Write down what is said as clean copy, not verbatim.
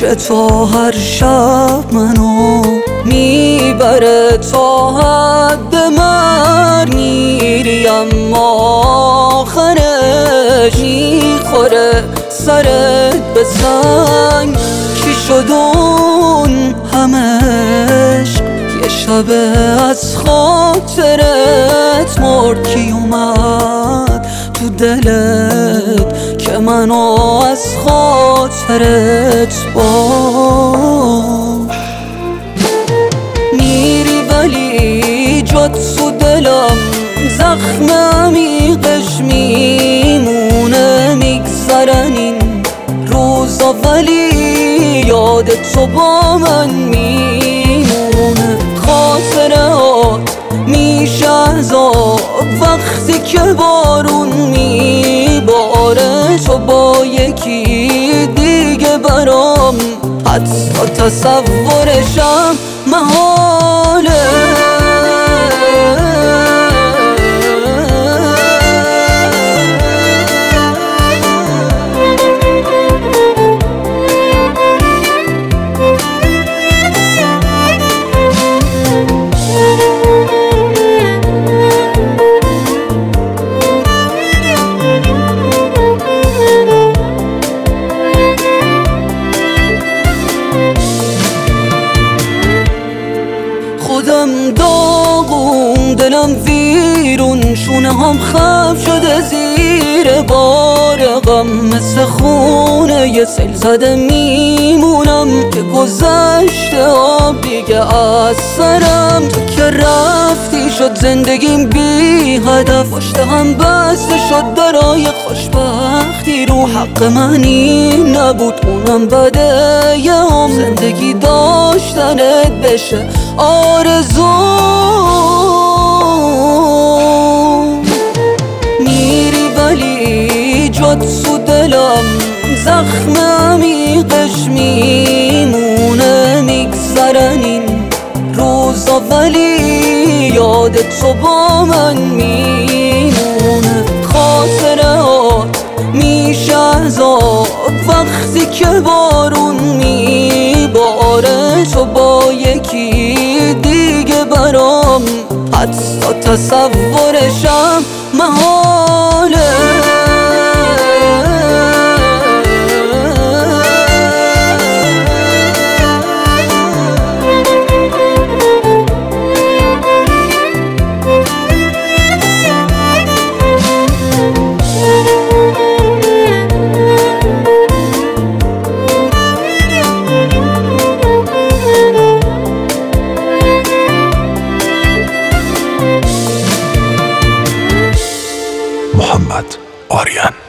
که تو هر شب منو میبره تا حد مرگ، میری اما آخرش میخوره سرت به سنگ. کی شد اون همش یه شب از خاطرت مرد؟ کی اومد تو دلت که منو از خاطرت باش؟ میری ولی جات تو دلم زخم عمیقش میمونه، میگذرن این روزا ولی یاد تو با من میمونه. خاطرات میشه عذاب وقتی که بارون میباره، تو با یکی دیگه برام حتی تصورشم محاله. خودم داغون دلم ویرون، شونه هم خم شده زیر بار غم، مثل خونه یه سیل زده میمونم که گذشته آب دیگه از سرم. تو که رفتی شد زندگیم بی هدف، پشت هم بسته شد درای خوشبختی، رو حق منی نبود اونم بده یه هم زندگی داشتنت بشه آرزو. میری ولی جات تو دلم زخم عمیقش میمونه، میگذرن این روزا ولی یاد تو با من میمونه. خاطرات میشه عذاب وقتی که بارون میباره، تو با یکی دیگه برام حتی تصورشم محاله. محمد آریان.